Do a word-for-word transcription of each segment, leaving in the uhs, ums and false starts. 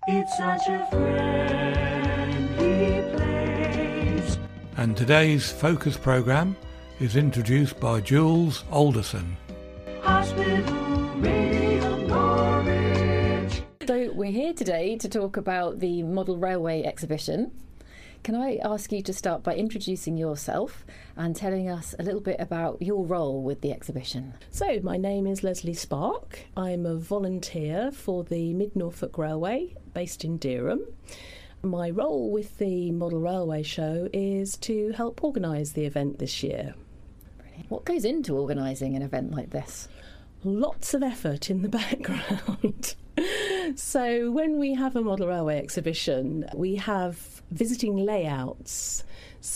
It's such a friendly place. And today's Focus programme is introduced by Jules Alderson. Hospital Radio Norwich. So we're here today to talk about the Model Railway exhibition. Can I ask you to start by introducing yourself and telling us a little bit about your role with the exhibition? So, my name is Leslie Spark. I'm a volunteer for the Mid Norfolk Railway based in Dereham. My role with the Model Railway Show is to help organise the event this year. Brilliant. What goes into organising an event like this? Lots of effort in the background. So when we have a model railway exhibition, we have visiting layouts.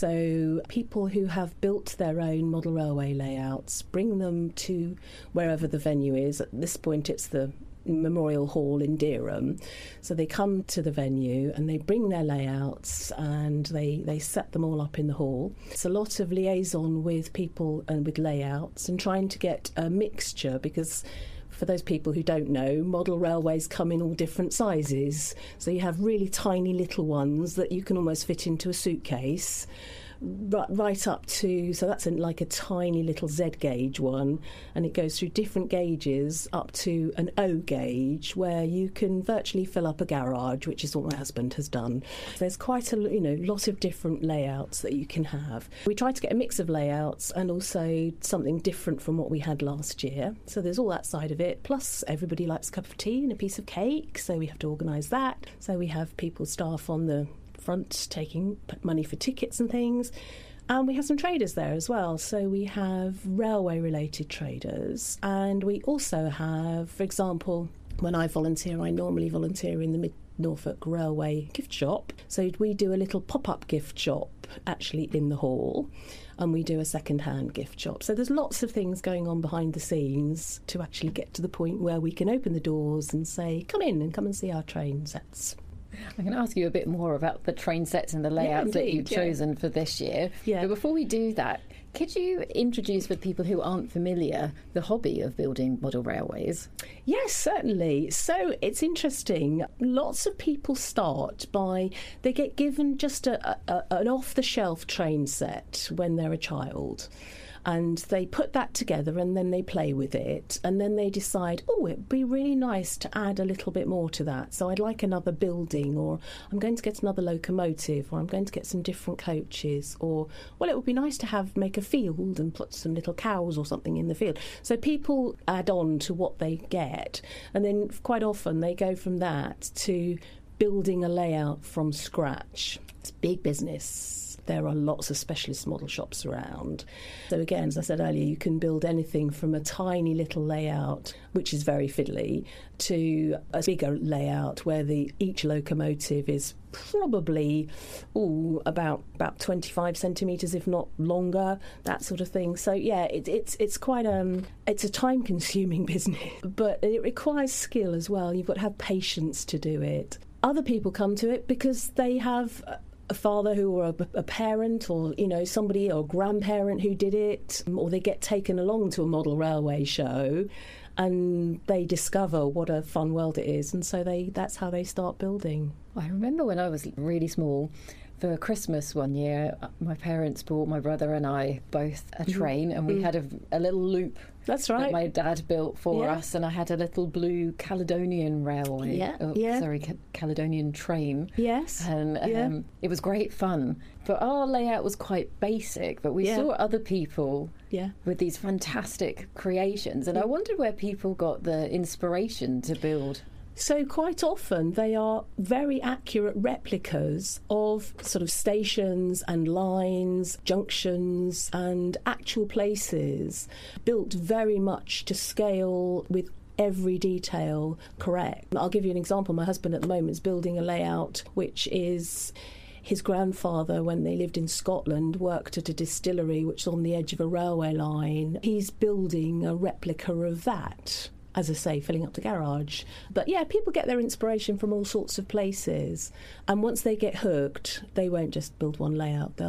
So people who have built their own model railway layouts bring them to wherever the venue is. At this point, it's the Memorial Hall in Dereham. So they come to the venue and they bring their layouts and they, they set them all up in the hall. It's a lot of liaison with people and with layouts and trying to get a mixture, because for those people who don't know, model railways come in all different sizes. So you have really tiny little ones that you can almost fit into a suitcase, right, right up to, so that's in like a tiny little Z gauge one, and it goes through different gauges up to an O gauge where you can virtually fill up a garage, which is what my husband has done. There's quite a you know lot of different layouts that you can have. We tried to get a mix of layouts and also something different from what we had last year. So there's all that side of it. Plus everybody likes a cup of tea and a piece of cake, so we have to organise that. So we have people, staff on the front taking money for tickets and things, and we have some traders there as well. So we have railway related traders, and we also have, for example, when I volunteer, I normally volunteer in the Mid Norfolk Railway gift shop. So we do a little pop-up gift shop actually in the hall, and we do a second-hand gift shop. So there's lots of things going on behind the scenes to actually get to the point where we can open the doors and say, come in and come and see our train sets. I'm going to ask you a bit more about the train sets and the layouts yeah, indeed, that you've yeah. chosen for this year. Yeah. But before we do that, could you introduce for people who aren't familiar the hobby of building model railways? Yes, certainly. So it's interesting. Lots of people start by, they get given just a, a, an off-the-shelf train set when they're a child. And they put that together and then they play with it. And then they decide, oh, it'd be really nice to add a little bit more to that. So I'd like another building, or I'm going to get another locomotive, or I'm going to get some different coaches, or, well, it would be nice to have make a field and put some little cows or something in the field. So people add on to what they get. And then quite often they go from that to building a layout from scratch. It's big business. There are lots of specialist model shops around. So again, as I said earlier, you can build anything from a tiny little layout, which is very fiddly, to a bigger layout where the each locomotive is probably ooh, about about twenty-five centimetres, if not longer, that sort of thing. So yeah, it, it's it's quite um it's a time-consuming business, but it requires skill as well. You've got to have patience to do it. Other people come to it because they have a father who or a, a parent, or you know somebody or a grandparent who did it, or they get taken along to a model railway show and they discover what a fun world it is, and so they that's how they start building. I remember when I was really small, for Christmas one year, my parents bought my brother and I both a train, and we mm. had a, a little loop. That's right. That my dad built for yeah. us, and I had a little blue Caledonian railway. Yeah, oh, yeah. Sorry, Ca- Caledonian train. Yes. And um, yeah. it was great fun. But our layout was quite basic, but we yeah. saw other people yeah. with these fantastic creations, and yeah. I wondered where people got the inspiration to build. So quite often they are very accurate replicas of sort of stations and lines, junctions and actual places, built very much to scale with every detail correct. I'll give you an example. My husband at the moment is building a layout which is his grandfather, when they lived in Scotland, worked at a distillery which is on the edge of a railway line. He's building a replica of that, as I say, filling up the garage. But yeah, people get their inspiration from all sorts of places. And once they get hooked, they won't just build one layout. They'll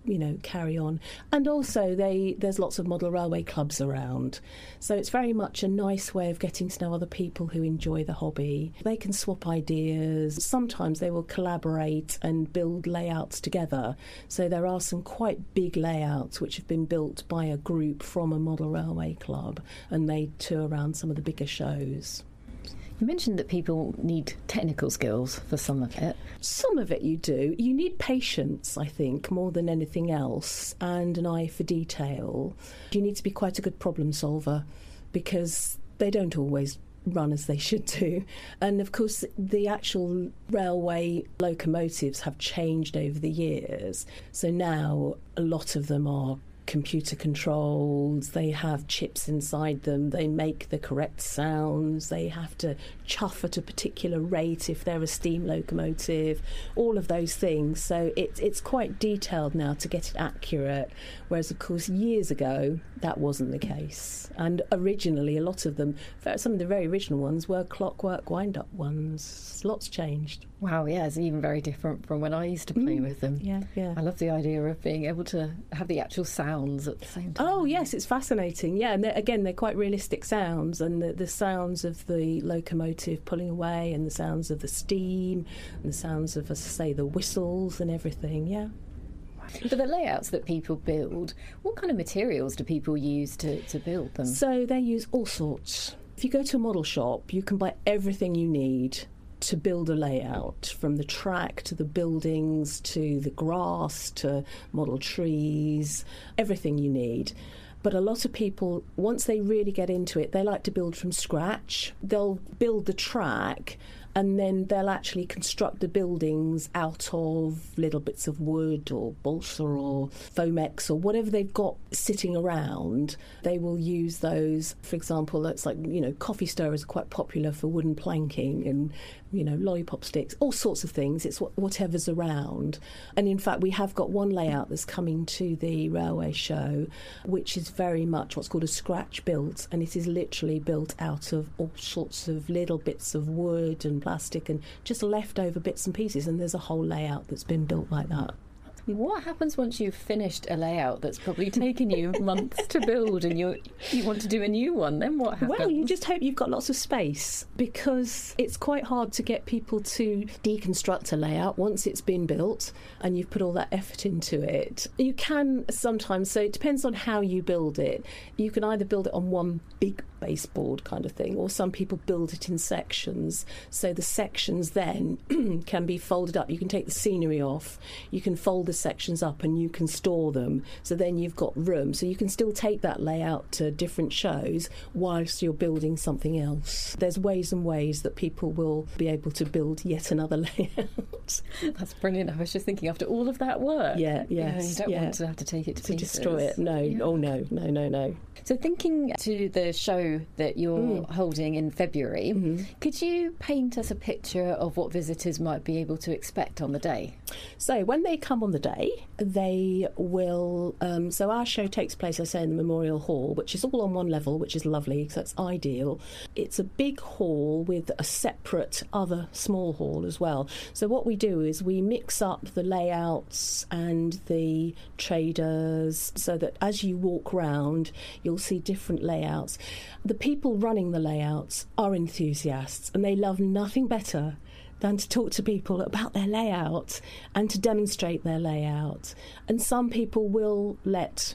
you know, carry on. And also they there's lots of model railway clubs around. So it's very much a nice way of getting to know other people who enjoy the hobby. They can swap ideas. Sometimes they will collaborate and build layouts together. So there are some quite big layouts which have been built by a group from a model railway club, and they tour around some of the bigger shows. You mentioned that people need technical skills for some of it. Some of it you do. You need patience, I think, more than anything else, and an eye for detail. You need to be quite a good problem solver because they don't always run as they should do. And of course, the actual railway locomotives have changed over the years. So now a lot of them are computer controlled, they have chips inside them, they make the correct sounds, they have to chuff at a particular rate if they're a steam locomotive, all of those things. So it, it's quite detailed now to get it accurate, whereas of course years ago that wasn't the case. And originally a lot of them, some of the very original ones were clockwork wind-up ones. Lots changed. Wow, yeah, it's even very different from when I used to play Mm, with them. Yeah, yeah. I love the idea of being able to have the actual sounds at the same time. Oh yes, it's fascinating. Yeah, and they're, again, they're quite realistic sounds, and the, the sounds of the locomotive pulling away, and the sounds of the steam, and the sounds of, as I say, the whistles and everything. Yeah. For the layouts that people build, what kind of materials do people use to, to build them? So they use all sorts. If you go to a model shop, you can buy everything you need to build a layout, from the track to the buildings to the grass to model trees, everything you need. But a lot of people, once they really get into it, they like to build from scratch. They'll build the track and then they'll actually construct the buildings out of little bits of wood or balsa or Fomex or whatever they've got sitting around. They will use those. For example, it's like, you know, coffee stirrers are quite popular for wooden planking, and, you know, lollipop sticks, all sorts of things. It's whatever's around. And in fact, we have got one layout that's coming to the railway show, which is very much what's called a scratch built, and it is literally built out of all sorts of little bits of wood and plastic and just leftover bits and pieces, and there's a whole layout that's been built like that. What happens once you've finished a layout that's probably taken you months to build, and you you want to do a new one? Then what happens? Well, you just hope you've got lots of space, because it's quite hard to get people to deconstruct a layout once it's been built and you've put all that effort into it. You can sometimes, so it depends on how you build it. You can either build it on one big baseboard kind of thing, or some people build it in sections. So the sections then can be folded up. You can take the scenery off, you can fold the sections up, and you can store them. So then you've got room. So you can still take that layout to different shows whilst you're building something else. There's ways and ways that people will be able to build yet another layout. That's brilliant. I was just thinking, after all of that work, Yeah, you know, yes, you don't yeah. want to have to take it to, To pieces. destroy it. No, Yeah. oh no, no, no, no. So thinking to the show that you're Mm. holding in February, Mhm. could you paint us a picture of what visitors might be able to expect on the day? So when they come on the day, they will, um, so our show takes place, I say, in the Memorial Hall, which is all on one level, which is lovely, so it's ideal. It's a big hall with a separate other small hall as well. So what we do is we mix up the layouts and the traders, so that as you walk round, you'll see different layouts. The people running the layouts are enthusiasts, and they love nothing better than to talk to people about their layout and to demonstrate their layout. And some people will let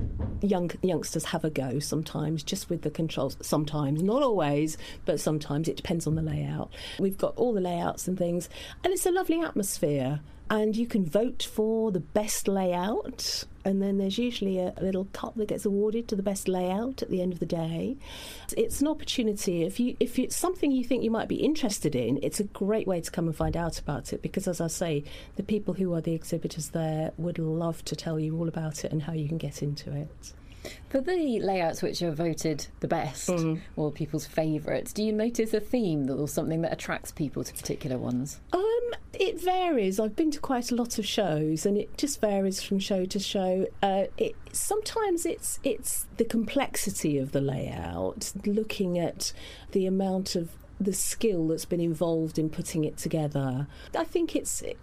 young youngsters have a go sometimes, just with the controls. Sometimes, not always, but sometimes. It depends on the layout. We've got all the layouts and things, and it's a lovely atmosphere. And you can vote for the best layout, and then there's usually a, a little cup that gets awarded to the best layout at the end of the day. It's an opportunity. If you if it's something you think you might be interested in, it's a great way to come and find out about it, because, as I say, the people who are the exhibitors there would love to tell you all about it and how you can get into it. For the layouts which are voted the best, Mhm. or people's favourites, do you notice a theme or something that attracts people to particular ones? Um, it varies. I've been to quite a lot of shows, and it just varies from show to show. Uh, it sometimes it's it's the complexity of the layout, looking at the amount of the skill that's been involved in putting it together. I think it's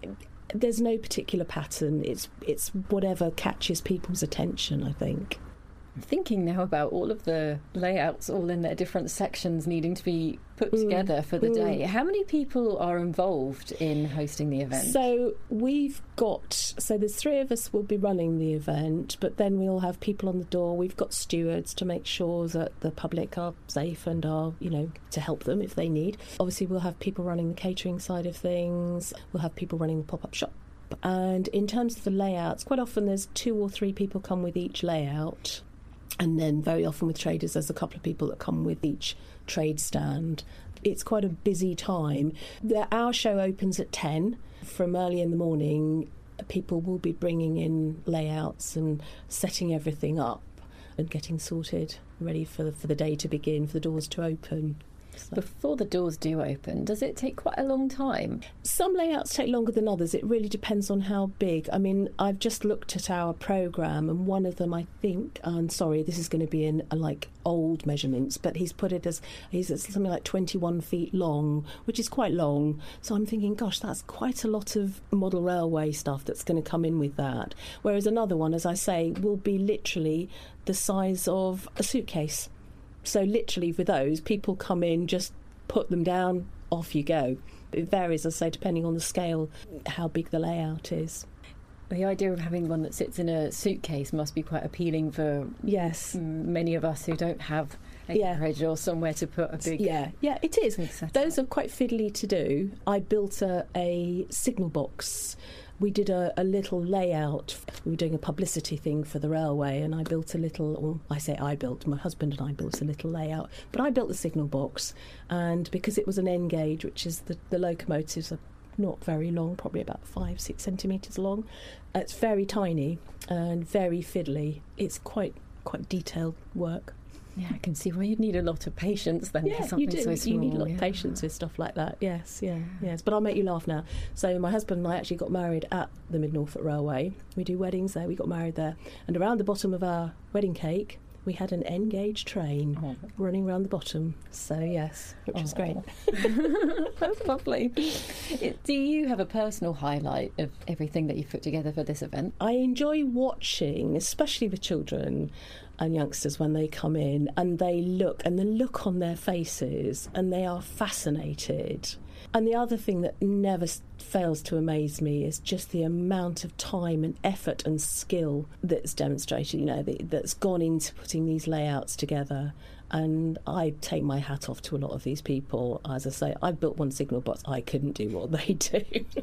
There's no particular pattern. It's it's whatever catches people's attention, I think. I'm thinking now about all of the layouts, all in their different sections needing to be put Mm. together for the Mm. day. How many people are involved in hosting the event? So we've got, so there's three of us will be running the event, but then we'll have people on the door. We've got stewards to make sure that the public are safe and are, you know, to help them if they need. Obviously, we'll have people running the catering side of things. We'll have people running the pop-up shop. And in terms of the layouts, quite often there's two or three people come with each layout. And then very often with traders, there's a couple of people that come with each trade stand. It's quite a busy time. The, our show opens at ten. From early in the morning, people will be bringing in layouts and setting everything up and getting sorted, ready for the, for the day to begin, for the doors to open. So. Before the doors do open, does it take quite a long time? Some layouts take longer than others. It really depends on how big. I mean, I've just looked at our programme, and one of them, I think, I'm sorry, this is going to be in uh, like old measurements, but he's put it as he's at something like twenty-one feet long, which is quite long. So I'm thinking, gosh, that's quite a lot of model railway stuff that's going to come in with that. Whereas another one, as I say, will be literally the size of a suitcase. So literally for those, people come in, just put them down, off you go. It varies, as I say, depending on the scale, how big the layout is. The idea of having one that sits in a suitcase must be quite appealing for Yes. many of us who don't have a Yeah. garage or somewhere to put a big... Yeah, yeah, it is. big setup. Those are quite fiddly to do. I built a, a signal box. We did a, a little layout. We were doing a publicity thing for the railway, and I built a little, or I say I built, my husband and I built a little layout, but I built the signal box, and because it was an N gauge, which is the, the locomotives are not very long, probably about five, six centimetres long, it's very tiny and very fiddly. It's quite quite detailed work. Yeah, I can see why you'd need a lot of patience then for Yeah, something you do. so small. You need a lot yeah. of patience with stuff like that. Yes, yeah, yes. But I'll make you laugh now. So my husband and I actually got married at the Mid Norfolk Railway. We do weddings there. We got married there, and around the bottom of our wedding cake, we had an N gauge train Oh. running around the bottom. So yes, which was great. That's lovely. It- Do you have a personal highlight of everything that you've put together for this event? I enjoy watching, especially with children and youngsters when they come in and they look, and the look on their faces, and they are fascinated. And the other thing that never s- fails to amaze me is just the amount of time and effort and skill that's demonstrated, you know, the, that's gone into putting these layouts together. And I take my hat off to a lot of these people. As I say, I built one signal box. I couldn't do what they do.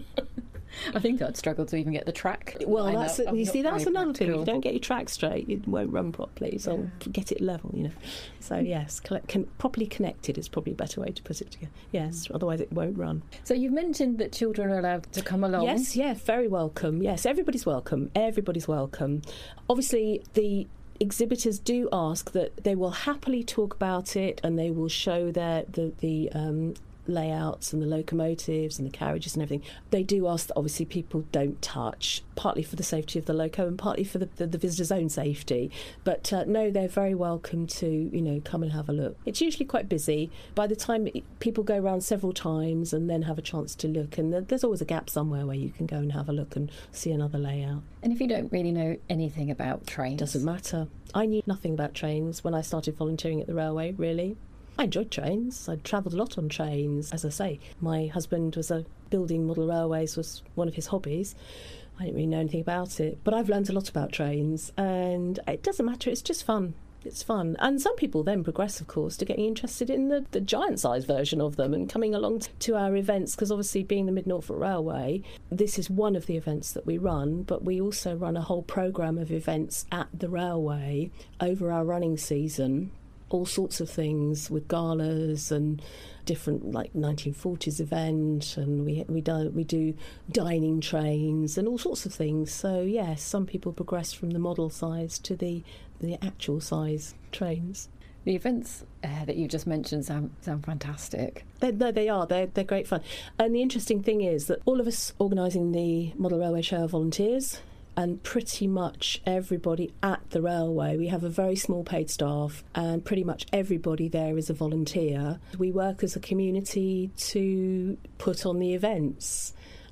I think I'd struggle to even get the track. Well, lined that's up. it. I'm You not see, that's very another thing. If practical. you don't get your track straight, it won't run properly. So get it level, you know. So yes, collect, con- properly connected is probably a better way to put it together. Yes, otherwise it won't run. So you've mentioned that children are allowed to come along. Yes, yeah, very welcome. Yes, everybody's welcome. Everybody's welcome. Obviously, the exhibitors do ask that they will happily talk about it, and they will show their the the um, layouts and the locomotives and the carriages and everything. They do ask that obviously people don't touch, partly for the safety of the loco and partly for the, the, the visitor's own safety. But uh, no, they're very welcome to, you know, come and have a look. It's usually quite busy. By the time it, people go around several times and then have a chance to look, and th- there's always a gap somewhere where you can go and have a look and see another layout. And if you don't really know anything about trains, Doesn't matter. I knew nothing about trains when I started volunteering at the railway, really. I enjoyed trains. I travelled a lot on trains. As I say, my husband was a building model railways was one of his hobbies. I didn't really know anything about it, but I've learned a lot about trains, and it doesn't matter. It's just fun. It's fun. And some people then progress, of course, to getting interested in the, the giant-sized version of them and coming along to our events, because obviously being the Mid Norfolk Railway, this is one of the events that we run, but we also run a whole programme of events at the railway over our running season. All sorts of things with galas and different like nineteen forties event, and we we do we do dining trains and all sorts of things. So yes, some people progress from the model size to the the actual size trains. the events uh, that you just mentioned sound sound fantastic. They, no, they are. They're, they're great fun. And the interesting thing is that all of us organising the Model Railway Show are volunteers, and pretty much everybody at the railway, we have a very small paid staff, and pretty much everybody there is a volunteer. We work as a community to put on the events.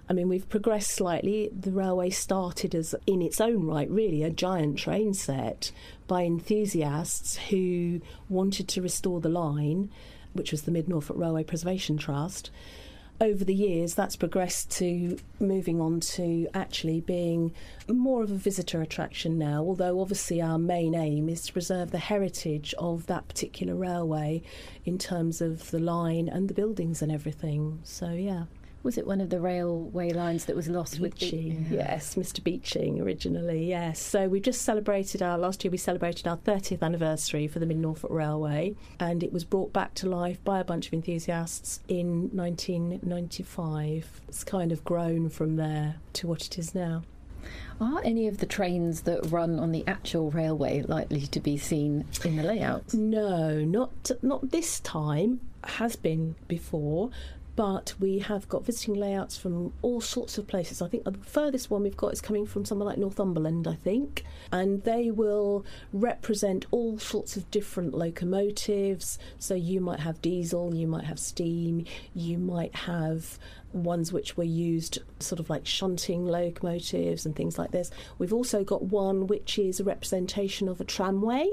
I mean, we've progressed slightly. The railway started as, in its own right, really, a giant train set by enthusiasts who wanted to restore the line, which was the Mid Norfolk Railway Preservation Trust. Over the years, that's progressed to moving on to actually being more of a visitor attraction now, although obviously our main aim is to preserve the heritage of that particular railway in terms of the line and the buildings and everything. So, yeah. Was it one of the railway lines that was lost with Beeching, the... yes, Mister Beeching originally, yes. So we just celebrated our, last year we celebrated our thirtieth anniversary for the Mid Norfolk Railway, and it was brought back to life by a bunch of enthusiasts in nineteen ninety-five. It's kind of grown from there to what it is now. Are any of the trains that run on the actual railway likely to be seen in the layout? No, not not this time. Has been before. But we have got visiting layouts from all sorts of places. I think the furthest one we've got is coming from somewhere like Northumberland, I think. And they will represent all sorts of different locomotives. So you might have diesel, you might have steam, you might have ones which were used sort of like shunting locomotives and things like this. We've also got one which is a representation of a tramway.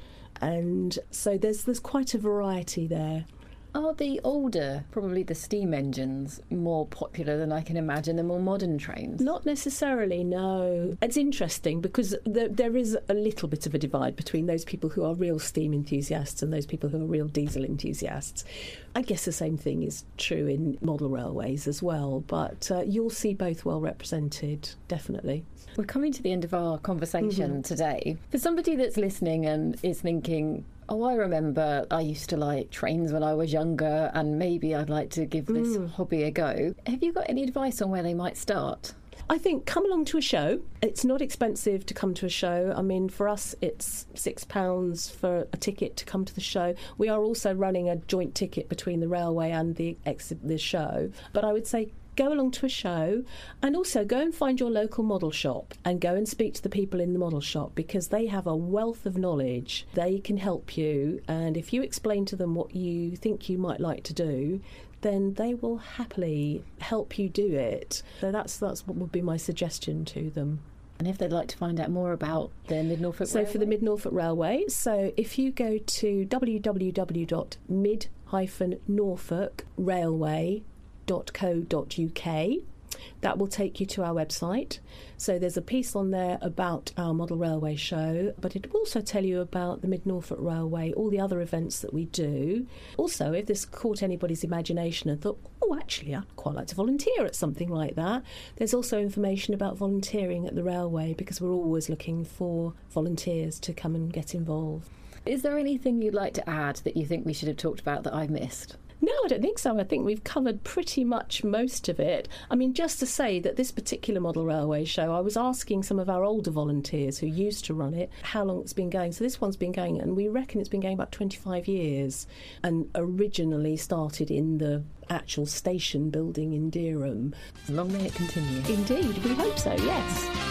And so there's there's quite a variety there. Are the older, probably the steam engines, more popular than I can imagine the more modern trains? Not necessarily, no. It's interesting because there, there is a little bit of a divide between those people who are real steam enthusiasts and those people who are real diesel enthusiasts. I guess the same thing is true in model railways as well, but uh, you'll see both well represented, definitely. We're coming to the end of our conversation mm-hmm. today. For somebody that's listening and is thinking, oh, I remember I used to like trains when I was younger and maybe I'd like to give this mm. hobby a go. Have you got any advice on where they might start? I think come along to a show. It's not expensive to come to a show. I mean, for us, it's six pounds for a ticket to come to the show. We are also running a joint ticket between the railway and the, ex- the show. But I would say go along to a show and also go and find your local model shop and go and speak to the people in the model shop because they have a wealth of knowledge. They can help you, and if you explain to them what you think you might like to do, then they will happily help you do it. So that's that's what would be my suggestion to them. And if they'd like to find out more about the Mid Norfolk so Railway? For the Mid Norfolk Railway, so if you go to w w w dot mid norfolk railway dot co dot u k. That will take you to our website. So there's a piece on there about our model railway show, but it will also tell you about the Mid Norfolk Railway, all the other events that we do. Also, if this caught anybody's imagination and thought, oh, actually, I'd quite like to volunteer at something like that, there's also information about volunteering at the railway because we're always looking for volunteers to come and get involved. Is there anything you'd like to add that you think we should have talked about that I've missed? No, I don't think so. I think we've covered pretty much most of it. I mean, just to say that this particular model railway show, I was asking some of our older volunteers who used to run it how long it's been going. So this one's been going, and we reckon it's been going about twenty-five years, and originally started in the actual station building in Dereham. Long may it continue. Indeed, we hope so, yes.